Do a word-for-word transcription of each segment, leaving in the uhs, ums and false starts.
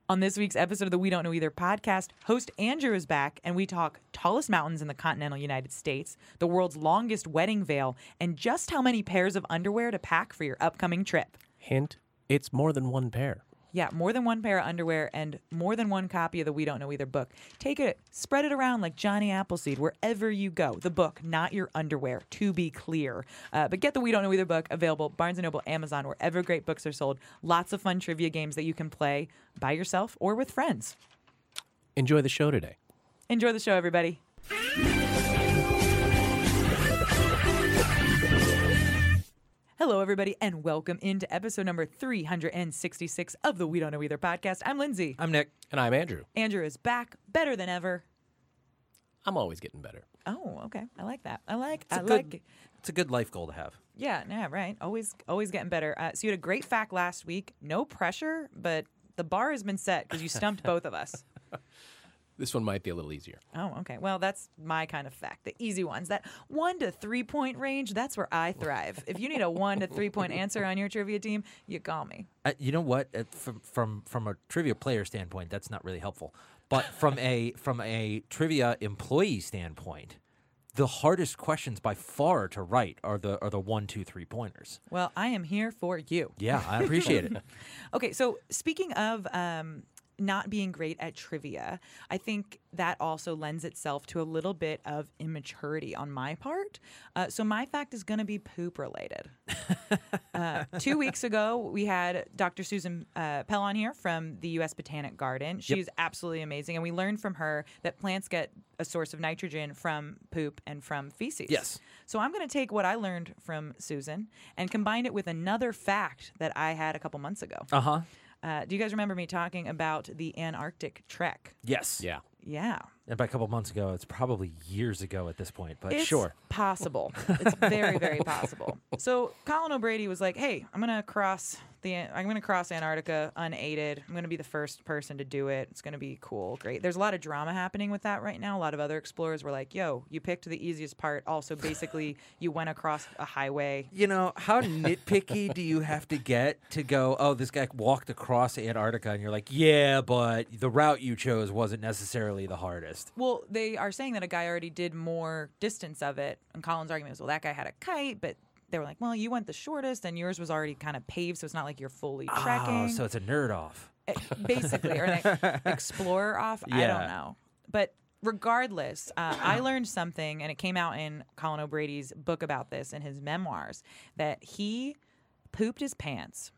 On this week's episode of the We Don't Know Either podcast, host Andrew is back, and we talk tallest mountains in the continental United States, the world's longest wedding veil, and just how many pairs of underwear to pack for your upcoming trip. Hint, it's more than one pair. Yeah, more than one pair of underwear and more than one copy of the We Don't Know Either book. Take it, spread it around like Johnny Appleseed wherever you go. The book, not your underwear, to be clear. Uh, but get the We Don't Know Either book, available Barnes and Noble, Amazon, wherever great books are sold. Lots of fun trivia games that you can play by yourself or with friends. Enjoy the show today. Enjoy the show, everybody. Hello, everybody, and welcome into episode number three hundred sixty-six of the We Don't Know Either podcast. I'm Lindsay. I'm Nick. And I'm Andrew. Andrew is back, better than ever. I'm always getting better. Oh, okay. I like that. I like. It's I a like. good, it. It's a good life goal to have. Yeah. Yeah. Right. Always. Always getting better. Uh, so you had a great fact last week. No pressure, but the bar has been set because you stumped both of us. This one might be a little easier. Oh, okay. Well, that's my kind of fact. The easy ones. That one to three point range, that's where I thrive. If you need a one to three point answer on your trivia team, you call me. Uh, you know what? Uh, from from from a trivia player standpoint, that's not really helpful. But from a from a trivia employee standpoint, the hardest questions by far to write are the are the one, two, three pointers. Well, I am here for you. Yeah, I appreciate it. Okay, so speaking of um, not being great at trivia, I think that also lends itself to a little bit of immaturity on my part. Uh, so my fact is going to be poop related. uh, two weeks ago, we had Doctor Susan uh, Pell on here from the U S Botanic Garden. She's Yep. absolutely amazing. And we learned from her that plants get a source of nitrogen from poop and from feces. Yes. So I'm going to take what I learned from Susan and combine it with another fact that I had a couple months ago. Uh huh. Uh, do you guys remember me talking about the Antarctic Trek? Yes. Yeah. Yeah. And by a couple months ago, it's probably years ago at this point. But It's sure. possible. It's very, very possible. So Colin O'Brady was like, hey, I'm going to cross the I'm going to cross Antarctica unaided. I'm going to be the first person to do it. It's going to be cool. Great. There's a lot of drama happening with that right now. A lot of other explorers were like, yo, you picked the easiest part. Also, basically, you went across a highway. You know, how nitpicky do you have to get to go, oh, this guy walked across Antarctica, and you're like, yeah, but the route you chose wasn't necessarily the hardest. Well, they are saying that a guy already did more distance of it. And Colin's argument was, well, that guy had a kite, but they were like, well, you went the shortest, and yours was already kind of paved, so it's not like you're fully trekking. Oh, so it's a nerd off. It- basically, or an explorer off. I Yeah. don't know. But regardless, uh, I learned something, and it came out in Colin O'Brady's book about this in his memoirs, that he pooped his pants,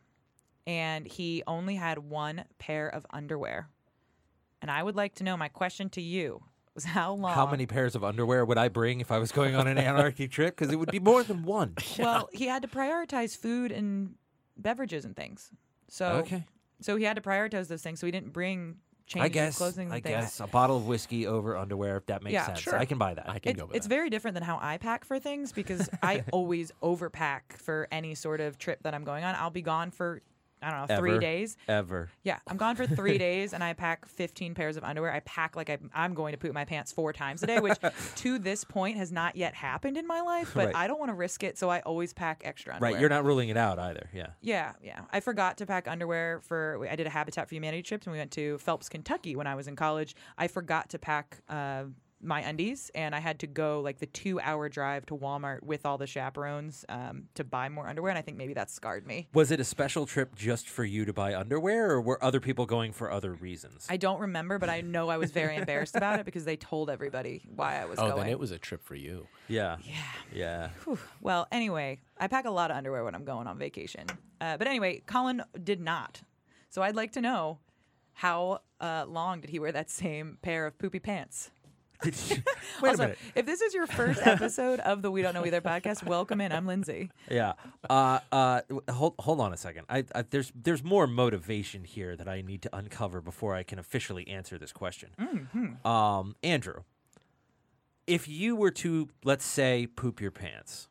and he only had one pair of underwear. And I would like to know, my question to you was how long... How many pairs of underwear would I bring if I was going on an Antarctic trip? Because it would be more than one. Well, he had to prioritize food and beverages and things. So, Okay. so he had to prioritize those things. So he didn't bring changes I guess, clothing and I things. guess a bottle of whiskey over underwear, if that makes Yeah, sense. sure. I can buy that. I can It, go with it's that. very different than how I pack for things because I always overpack for any sort of trip that I'm going on. I'll be gone for, I don't know, three Ever. days. Ever. Yeah, I'm gone for three days, and I pack fifteen pairs of underwear. I pack like I'm, I'm going to poop my pants four times a day, which to this point has not yet happened in my life, but Right. I don't want to risk it, so I always pack extra underwear. Right, you're not ruling it out either, yeah. Yeah, yeah. I forgot to pack underwear for. I did a Habitat for Humanity trip, and we went to Phelps, Kentucky when I was in college. I forgot to pack uh, my undies, and I had to go like the two-hour drive to Walmart with all the chaperones um, to buy more underwear, and I think maybe that scarred me. Was it a special trip just for you to buy underwear, or were other people going for other reasons? I don't remember, but I know I was very embarrassed about it because they told everybody why I was Oh, going. then it was a trip for you. yeah. Yeah. Yeah. Whew. Well, anyway, I pack a lot of underwear when I'm going on vacation. Uh, but anyway, Colin did not. So I'd like to know how uh, long did he wear that same pair of poopy pants? Wait also, a minute. if this is your first episode of the We Don't Know Either podcast, welcome in. I'm Lindsay. Yeah. Uh, uh, w- hold, hold on a second. I, I, there's, there's more motivation here that I need to uncover before I can officially answer this question. Mm-hmm. Um, Andrew, if you were to, let's say, poop your pants,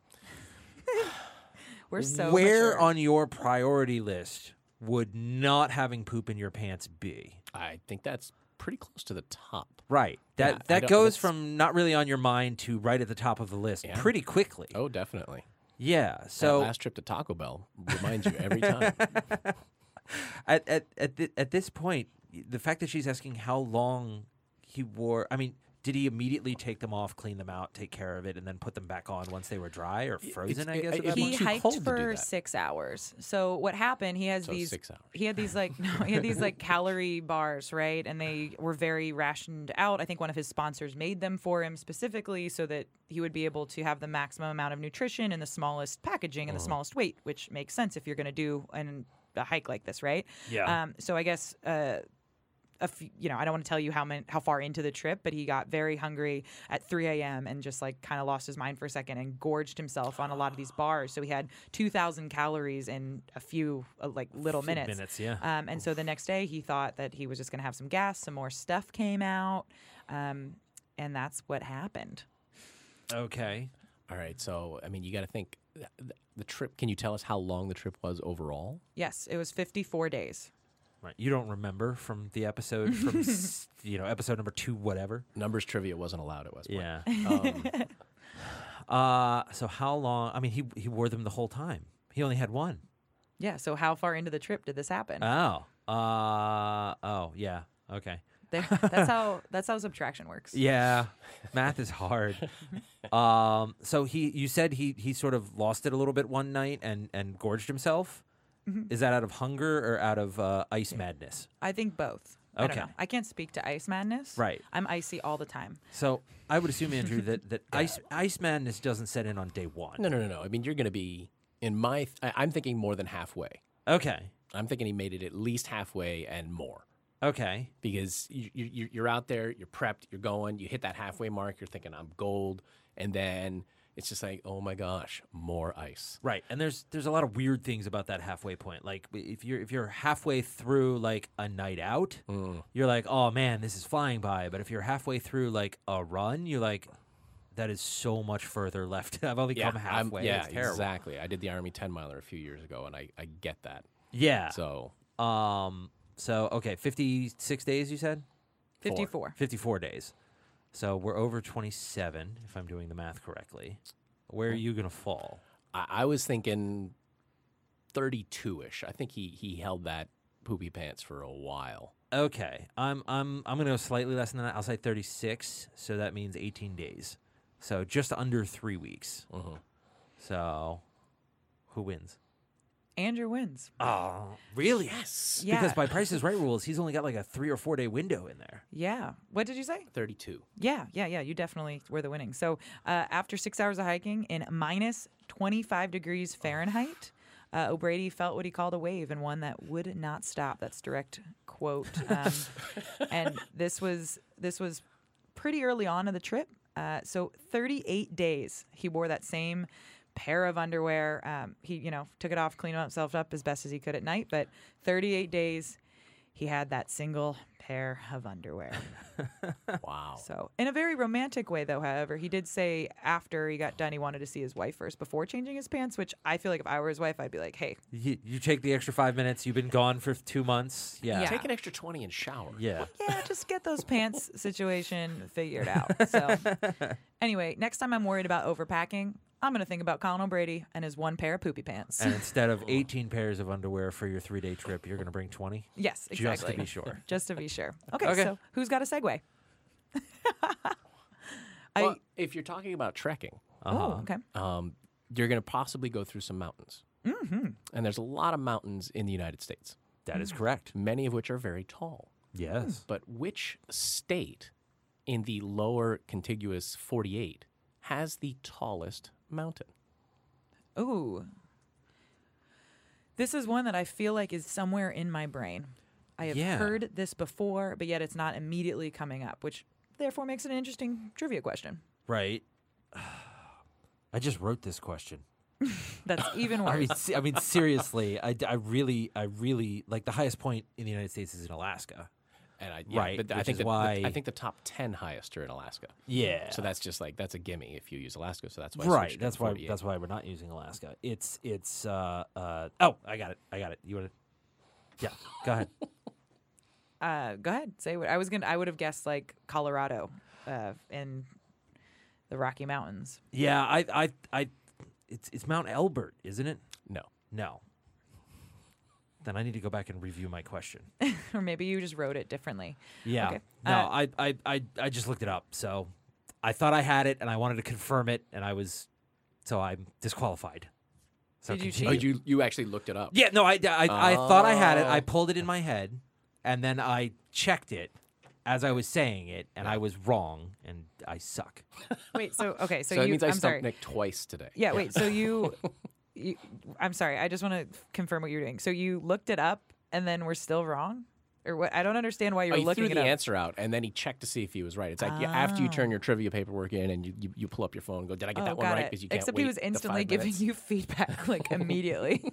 We're so where mature. on your priority list would not having poop in your pants be? I think that's pretty close to the top. Right. That Yeah, I that don't- goes that's- from not really on your mind to right at the top of the list Yeah. pretty quickly. Oh, definitely. Yeah. That So last trip to Taco Bell reminds you every time. at at at, th- at this point, the fact that she's asking how long he wore. I mean, did he immediately take them off, clean them out, take care of it, and then put them back on once they were dry or frozen? I it- guess it- at that it- He point? too hiked cold to do for that. six hours. So what happened? He has So these. six hours. He had these like no, he had these like calorie bars, right? And they were very rationed out. I think one of his sponsors made them for him specifically so that he would be able to have the maximum amount of nutrition in the smallest packaging and the smallest weight, which makes sense if you're going to do an, a hike like this, right? Yeah. Um, so I guess. Uh, a few, you know, I don't want to tell you how many, how far into the trip, but he got very hungry at three a.m. and just like kind of lost his mind for a second and gorged himself on a lot of these bars. So he had two thousand calories in a few uh, like little Few minutes. minutes, yeah. Um, and so the next day he thought that he was just going to have some gas, some more stuff came out, um, and that's what happened. Okay. All right. So, I mean, you got to think th- th- the trip. Can you tell us how long the trip was overall? Yes, it was fifty-four days. Right. You don't remember from the episode from s- you know episode number two, whatever. Numbers trivia wasn't allowed at West Point. Yeah. Um, Uh, so how long? I mean, he he wore them the whole time. He only had one. Yeah. So how far into the trip did this happen? Oh. Uh. Oh. Yeah. Okay. There, that's how that's how subtraction works. Yeah. Math is hard. um. So he, you said he he sort of lost it a little bit one night and and gorged himself. Is that out of hunger or out of uh, ice madness? I think both. I don't Okay. know. I can't speak to ice madness. Right. I'm icy all the time. So I would assume, Andrew, that that ice ice madness doesn't set in on day one. no, no, no, no. I mean, you're going to be in my. Th- I, I'm thinking more than halfway. Okay. I'm thinking he made it at least halfway and more. Okay. Because you, you, you're out there, you're prepped, you're going, you hit that halfway mark, you're thinking, I'm gold. And then it's just like, oh my gosh, more ice. Right, and there's there's a lot of weird things about that halfway point. Like if you're if you're halfway through like a night out, Mm. you're like, oh man, this is flying by. But if you're halfway through like a run, you're like, that is so much further left. I've only come I'm- halfway. yeah, it's terrible. exactly. I did the Army ten miler a few years ago, and I, I get that. Yeah. So Um. So okay, fifty-six days. You said fifty-four. fifty-four days. So we're over twenty-seven, if I'm doing the math correctly. Where are you gonna fall? I, I was thinking thirty-two-ish. I think he, he held that poopy pants for a while. Okay, I'm I'm I'm gonna go slightly less than that. I'll say thirty-six. So that means eighteen days. So just under three weeks. Mhm. So who wins? Andrew wins. Oh, really? Yes. Yeah. Because by Price is Right rules, he's only got like a three or four day window in there. Yeah. What did you say? thirty-two. Yeah, yeah, yeah. You definitely were the winning. So uh, after six hours of hiking in minus twenty-five degrees Fahrenheit, uh, O'Brady felt what he called a wave and one that would not stop. That's direct quote. Um, and this was this was pretty early on in the trip. Uh, so thirty-eight days he wore that same pair of underwear. Um, he, you know, took it off, cleaned himself up as best as he could at night. But thirty-eight days, he had that single pair of underwear. Wow. So, in a very romantic way, though, however, he did say after he got done, he wanted to see his wife first before changing his pants, which I feel like if I were his wife, I'd be like, hey, You, you take the extra five minutes. You've been gone for two months. Yeah. Yeah. Take an extra twenty and shower. Yeah. yeah, just get those pants situation figured out. So, anyway, next time I'm worried about overpacking, I'm going to think about Colin O'Brady and his one pair of poopy pants. And instead of eighteen pairs of underwear for your three day trip, you're going to bring twenty? yes, Just exactly. to be sure. Just to be sure. Okay, Okay. so who's got a segue? I, Well, if you're talking about trekking, oh, okay. um, you're going to possibly go through some mountains. Mm-hmm. And there's a lot of mountains in the United States, That is correct. many of which are very tall. Yes. But which state in the lower contiguous forty-eight has the tallest mountain? Ooh. This is one that I feel like is somewhere in my brain. I have Yeah. heard this before, but yet it's not immediately coming up, which therefore makes it an interesting trivia question. Right. I just wrote this question. That's even worse. I mean, se- I mean, seriously, I, d- I really, I really like the highest point in the United States is in Alaska. And I, yeah, Right, but I which think is the, the- why- I think the top ten highest are in Alaska. Yeah. So that's just like that's a gimme if you use Alaska. So that's why I right. switched to That's why. forty-eight. That's why we're not using Alaska. It's it's. Uh, uh, oh, I got it. I got it. You want to? Yeah. Go ahead. Uh, go ahead. Say what I was gonna. I would have guessed like Colorado, uh, in the Rocky Mountains. Yeah. I. I. I. It's it's Mount Elbert, isn't it? No. No. then I need to go back and review my question. Or maybe you just wrote it differently. Yeah. Okay. No, Uh, I, I, I, I just looked it up. So I thought I had it, and I wanted to confirm it, and I was, so I'm disqualified. So Did you continue. Oh, you you actually looked it up. Yeah, no, I, I, I thought I had it. I Oh. pulled it in my head, and then I checked it as I was saying it, and I was wrong, and I suck. Wait, so okay, so, So, it you means I I'm stumped sorry. Nick twice today. Yeah, wait, so you, you I'm sorry. I just want to confirm what you're doing. So you looked it up and then we're still wrong? Or what? I don't understand why you're Oh, he looking threw it the up. answer out, and then he checked to see if he was right. It's like yeah, after you turn your trivia paperwork in, and you, you, you pull up your phone and go, "Did I get Oh, that one got right?" it. Because you can't Except wait he was the instantly five giving minutes. you feedback like immediately.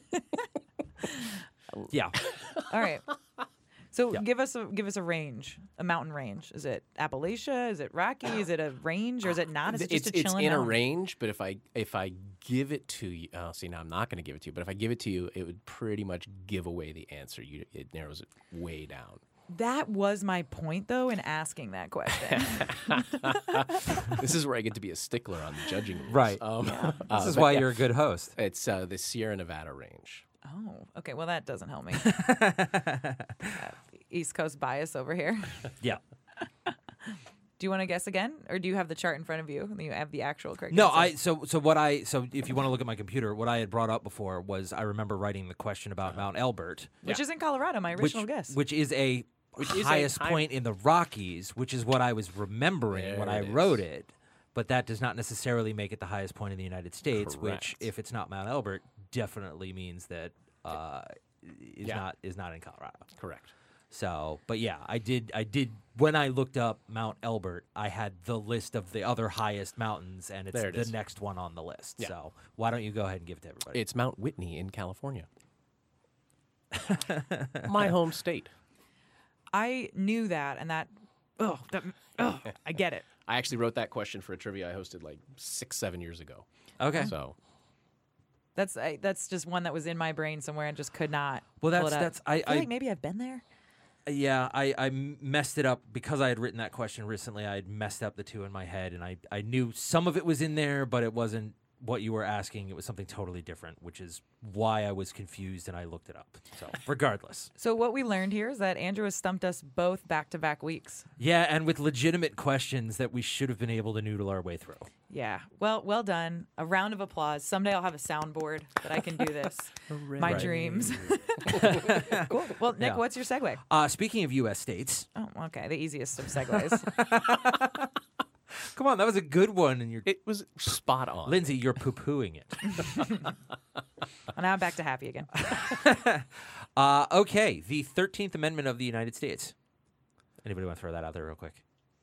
Yeah. All right. So Yeah. give us a give us a range, a mountain range. Is it Appalachia? Is it Rocky? Is it a range, or is it not? Is it just it's a it's chilling in a mountain? range, but if I if I give it to you, oh, see now I'm not going to give it to you. But if I give it to you, it would pretty much give away the answer. You, it narrows it way down. That was my point, though, in asking that question. This is where I get to be a stickler on the judging rules. Right. Um, This uh, is but why yeah, you're a good host. It's uh, the Sierra Nevada range. Oh, okay. Well, that doesn't help me. Uh, East Coast bias over here. Yeah. Do you want to guess again, or do you have the chart in front of you and you have the actual correct No, answer? I so so what I so if you want to look at my computer, what I had brought up before was I remember writing the question about Mount Elbert, Which is in Colorado, my which original guess. which is a Which is a highest high- point in the Rockies, which is what I was remembering There when I it is. wrote it. But that does not necessarily make it the highest point in the United States, which, Correct. if it's not Mount Elbert, definitely means that uh, is Yeah. not is not in Colorado. Correct. So, but yeah, I did. I did when I looked up Mount Elbert, I had the list of the other highest mountains, and it's There it the is. next one on the list. Yeah. So, why don't you go ahead and give it to everybody? It's Mount Whitney in California. My home state. I knew that, and that, oh, that, oh, I get it. I actually wrote that question for a trivia I hosted like six, seven years ago. Okay. So That's I, that's just one that was in my brain somewhere and just could not. Well, pull that's- it up. that's- I- feel I- like maybe I've been there. Yeah, I, I messed it up because I had written that question recently. I had messed up the two in my head, and I, I knew some of it was in there, but it wasn't what you were asking. It was something totally different, which is why I was confused and I looked it up. So, regardless. So what we learned here is that Andrew has stumped us both back-to-back weeks. Yeah, and with legitimate questions that we should have been able to noodle our way through. Yeah. Well, well done. A round of applause. Someday I'll have a soundboard that I can do this. My Right. dreams. Cool. Well, Nick, Yeah. what's your segue? Uh, speaking of U S states, Oh, okay. The easiest of segues. come on, that was a good one. And you're it was spot on. Lindsay, you're poo-pooing it. And now I'm back to happy again. Uh, okay, the thirteenth Amendment of the United States. Anybody want to throw that out there real quick?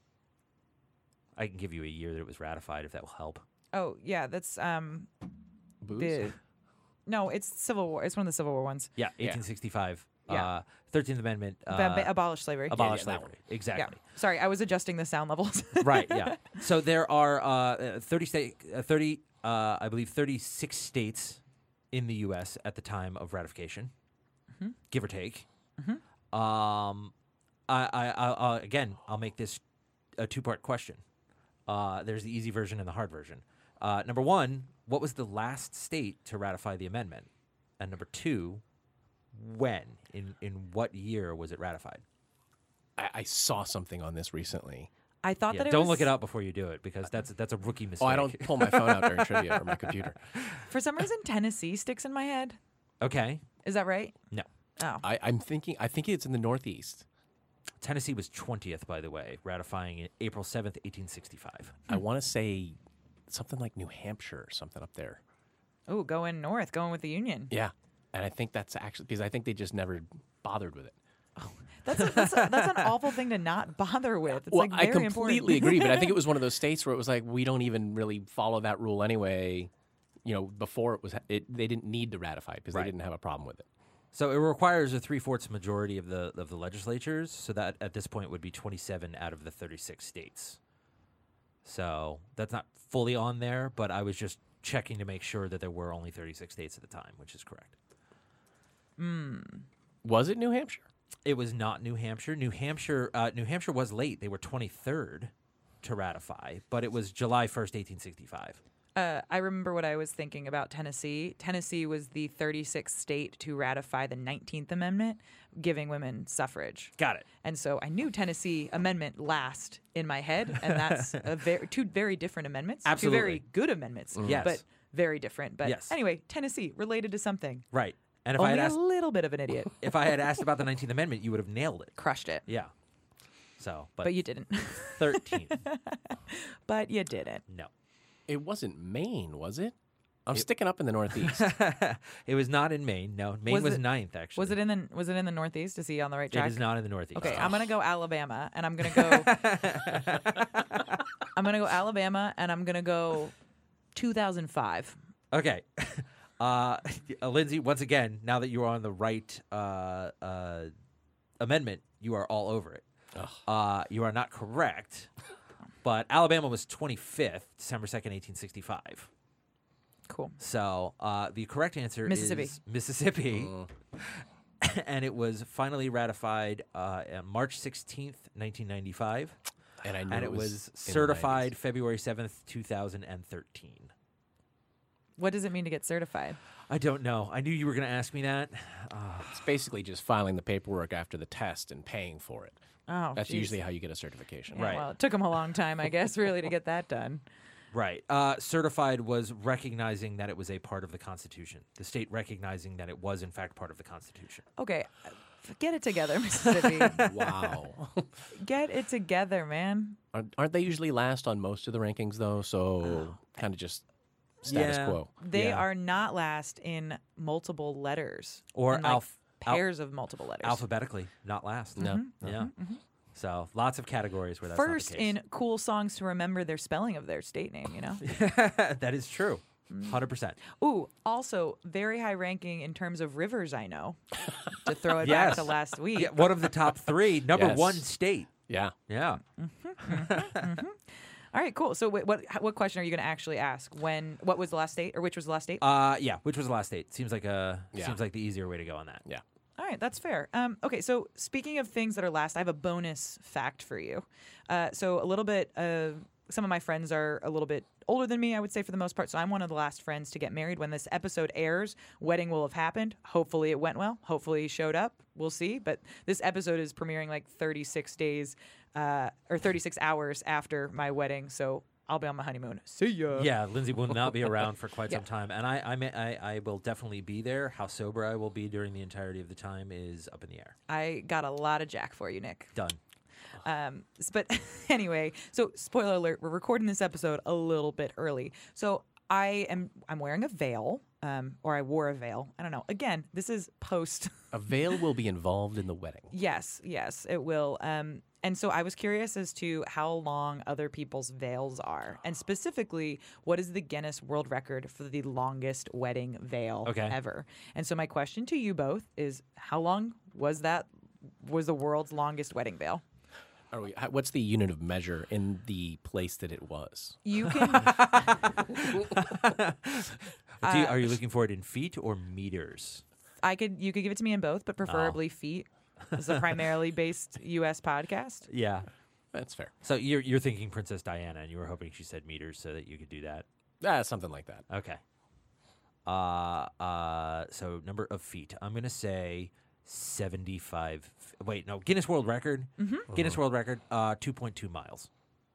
I can give you a year that it was ratified if that will help. Oh, yeah. That's um Booze? the no. It's Civil War. It's one of the Civil War ones. Yeah, eighteen sixty-five. Yeah. Uh, thirteenth Amendment. Uh, Ba- ba- abolish slavery. abolish yeah, that slavery. Yeah. Exactly. Sorry, I was adjusting the sound levels. Right, yeah. So there are uh, thirty, state, uh, thirty uh, I believe, thirty-six states in the U S at the time of ratification, Mm-hmm. give or take. Um, I, I, I, uh, again, I'll make this a two-part question. Uh, there's the easy version and the hard version. Uh, number one, what was the last state to ratify the amendment? And number two, when? In in what year was it ratified? I, I saw something on this recently. I thought Yeah, that it don't was, look it up before you do it because that's that's a rookie mistake. Oh, I don't pull my phone out during trivia or my computer. For some reason, Tennessee sticks in my head. Okay. Is that right? No. Oh, I, I'm thinking. I think it's in the Northeast. Tennessee was twentieth, by the way, ratifying it April seventh, eighteen sixty-five. I want to say something like New Hampshire or something up there. oh, going north, going with the Union. Yeah, and I think that's actually because I think they just never bothered with it. That's a, that's, a, that's an awful thing to not bother with. It's well, like I very completely important. agree, but I think it was one of those states where it was like we don't even really follow that rule anyway. You know, before it was it, they didn't need to ratify because Right. they didn't have a problem with it. So it requires a three-fourths majority of the of the legislatures, so that at this point would be twenty-seven out of the thirty-six states. So that's not fully on there, but I was just checking to make sure that there were only thirty-six states at the time, which is correct. Was it New Hampshire? It was not New Hampshire. New Hampshire, uh, New Hampshire was late. They were twenty-third to ratify, but it was July first, eighteen sixty-five. Uh, I remember what I was thinking about Tennessee. Tennessee was the thirty-sixth state to ratify the nineteenth Amendment, giving women suffrage. Got it. And so I knew Tennessee Amendment last in my head, and that's a very, two very different amendments. Absolutely. Two very good amendments, Yes. but very different. But Yes. anyway, Tennessee, related to something. Right. And if I Only had a asked, little bit of an idiot. if I had asked about the nineteenth Amendment, you would have nailed it. Crushed it. Yeah. So, but, But you didn't. thirteenth. But you didn't. No. It wasn't Maine, was it? I'm sticking up in the Northeast. It was not in Maine. No, Maine Was was, it- ninth, actually. Was it in the Was it in the Northeast? Is he on the right track? It is not in the Northeast. Okay, I'm gonna go Alabama, and I'm gonna go. I'm gonna go Alabama, and I'm gonna go two thousand five. Okay. Uh, uh, Lindsay, once again, now that you are on the right uh, uh, amendment, you are all over it. Uh, you are not correct, but Alabama was twenty-fifth, December second, eighteen sixty-five. Cool. So uh, the correct answer Mississippi. is Mississippi. And it was finally ratified uh, on March sixteenth, nineteen ninety-five. And I knew And it it was was in the certified nineties. February seventh, two thousand thirteen. What does it mean to get certified? I don't know. I knew you were going to ask me that. It's basically just filing the paperwork after the test and paying for it. Oh, That's geez. usually how you get a certification. Yeah, Right. Well, it took him a long time, I guess, really, to get that done. Right. Uh, certified was recognizing that it was a part of the Constitution. The state recognizing that it was, in fact, part of the Constitution. Okay, uh, get it together, Mississippi. Wow. Get it together, man. Aren't aren't they usually last on most of the rankings, though? So kind of just status Yeah. quo. They Yeah. are not last in multiple letters Or in, like, alph- al- pairs of multiple letters. Alphabetically, not last. No. Yeah. So lots of categories where that's First not the case. in cool songs to remember their spelling of their state name, you know? That is true. one hundred percent. Ooh, also very high ranking in terms of rivers I know. To throw it Yes. back to last week. Yeah, one of the top three, number Yes. one state. Yeah. Yeah. All right, cool. So wait, what what question are you going to actually ask? When what was the last date or which was the last date? Uh, yeah. Which was the last state? Seems like a Yeah. seems like the easier way to go on that. Yeah. All right, that's fair. Um, okay, so speaking of things that are last, I have a bonus fact for you. Uh, so a little bit of some of my friends are a little bit older than me, I would say, for the most part. So I'm one of the last friends to get married. When this episode airs, wedding will have happened. Hopefully it went well. Hopefully he showed up. We'll see. But this episode is premiering like thirty-six days uh, or thirty-six hours after my wedding. So I'll be on my honeymoon. See ya. Yeah, Lindsay will not be around for quite Yeah. some time, and I, I, may, I, I will definitely be there. How sober I will be during the entirety of the time is up in the air. I got a lot of Jack for you, Nick. Done. Um, s- but anyway, so spoiler alert, we're recording this episode a little bit early. So I am I'm wearing a veil, um, or I wore a veil. I don't know. Again, this is post. A veil will be involved in the wedding. Yes, yes, it will. Um, and so I was curious as to how long other people's veils are, and specifically, what is the Guinness World Record for the longest wedding veil Okay. ever? And so my question to you both is, how long was that? Was the world's longest wedding veil? Are we, how- what's the unit of measure in the place that it was? You can. Do you, are you looking for it in feet or meters? I could you could give it to me in both, but preferably feet. This is a primarily based U S podcast. Yeah. That's fair. So you're you're thinking Princess Diana, and you were hoping she said meters so that you could do that. Ah, something like that. Okay. Uh, uh, so number of feet. I'm gonna say seventy-five. f- Wait, no. Guinness World Record. Mm-hmm. Guinness World Record. Uh, two point two miles.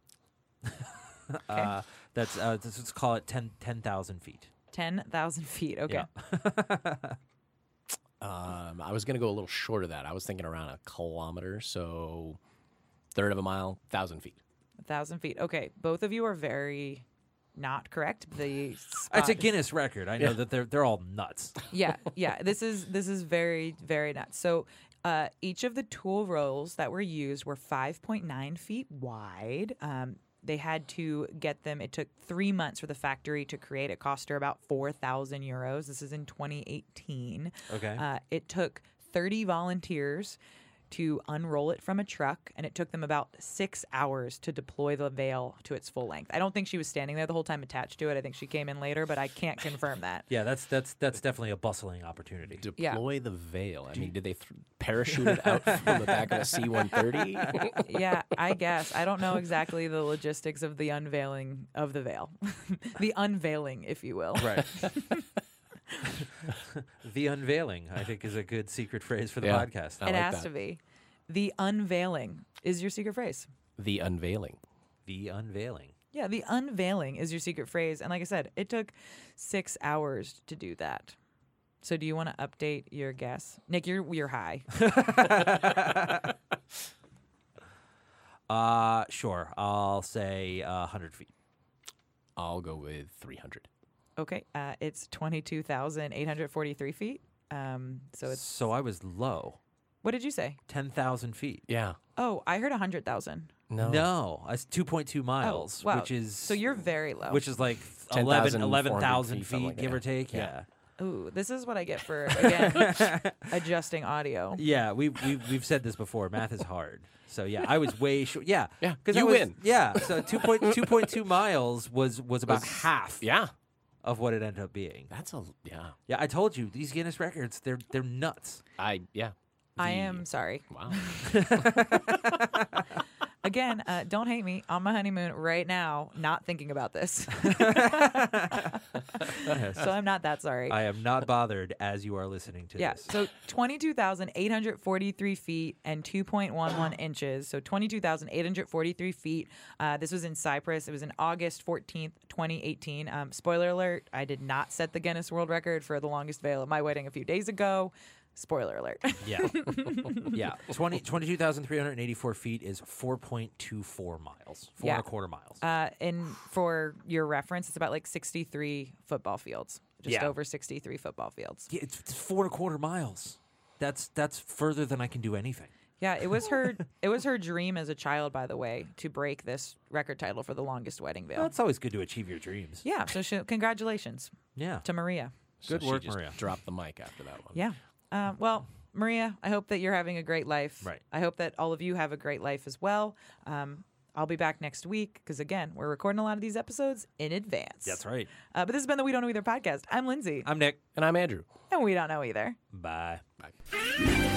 uh, that's uh, let's let's call it ten ten thousand feet. Ten thousand feet. Okay. Yeah. Um, I was going to go a little short of that. I was thinking around a kilometer, so third of a mile, thousand feet. A thousand feet. Okay. Both of you are very not correct. The It's spot a is- Guinness record. I know Yeah. that they're they're all nuts. Yeah, yeah. This is this is very very nuts. So uh, each of the tool rolls that were used were five point nine feet wide. Um, they had to get them. It took three months for the factory to create. It cost her about four thousand euros. This is in twenty eighteen. Okay. Uh, it took thirty volunteers to unroll it from a truck, and it took them about six hours to deploy the veil to its full length. I don't think she was standing there the whole time attached to it. I think she came in later, but I can't confirm that. Yeah, that's that's that's definitely a bustling opportunity. Deploy the veil. I mean, did they th- parachute it out from the back of a C one thirty? Yeah, I guess. I don't know exactly the logistics of the unveiling of the veil. The unveiling, if you will. Right. The unveiling, I think, is a good secret phrase for the Yeah. podcast. I it like has that. to be. The unveiling is your secret phrase. The unveiling. The unveiling. Yeah, the unveiling is your secret phrase. And like I said, it took six hours to do that. So do you want to update your guess? Nick, you're you're high. Uh, sure. I'll say uh, one hundred feet. I'll go with three hundred. Okay, uh, it's twenty-two thousand eight hundred forty-three feet. Um, so it's So I was low. what did you say? ten thousand feet. Yeah. Oh, I heard one hundred thousand. No. No, that's two point two miles, Oh, wow. which is So you're very low. which is like ten eleven thousand eleven thousand feet, feet, something like give that. or take. Yeah. Yeah. Ooh, this is what I get for again adjusting audio. Yeah, we we we've said this before. Math is hard. So yeah, I was way short. Yeah, Yeah, 'cause you I was, win. Yeah, so two point two point two miles was was about Was- half Yeah. of what it ended up being. That's a yeah. Yeah, I told you these Guinness records. They're they're nuts. I yeah. I The- am sorry. Wow. Again, uh, don't hate me on my honeymoon right now, not thinking about this. So I'm not that sorry. I am not bothered as you are listening to Yeah, this. so twenty-two thousand eight hundred forty-three feet and two point one one inches. So twenty-two thousand eight hundred forty-three feet. Uh, this was in Cyprus. It was in August fourteenth, twenty eighteen. Um, spoiler alert, I did not set the Guinness World Record for the longest veil at my wedding a few days ago. Spoiler alert. Yeah, yeah. twenty, twenty-two thousand three hundred eighty-four feet is four point two four miles. Four Yeah. and a quarter miles. Uh, and for your reference, it's about like sixty-three football fields. Just Yeah. over sixty-three football fields. Yeah, it's, it's four and a quarter miles. That's that's further than I can do anything. Yeah, it was her. It was her dream as a child, by the way, to break this record title for the longest wedding veil. Well, it's always good to achieve your dreams. Yeah, so she, congratulations Yeah. to Maria. Good So she work, just Maria. Drop the mic after that one. Yeah. Uh, well, Maria, I hope that you're having a great life. Right. I hope that all of you have a great life as well. Um, I'll be back next week because, again, we're recording a lot of these episodes in advance. That's right. Uh, but this has been the We Don't Know Either podcast. I'm Lindsay, I'm Nick. And I'm Andrew. and we don't know either. Bye. Bye.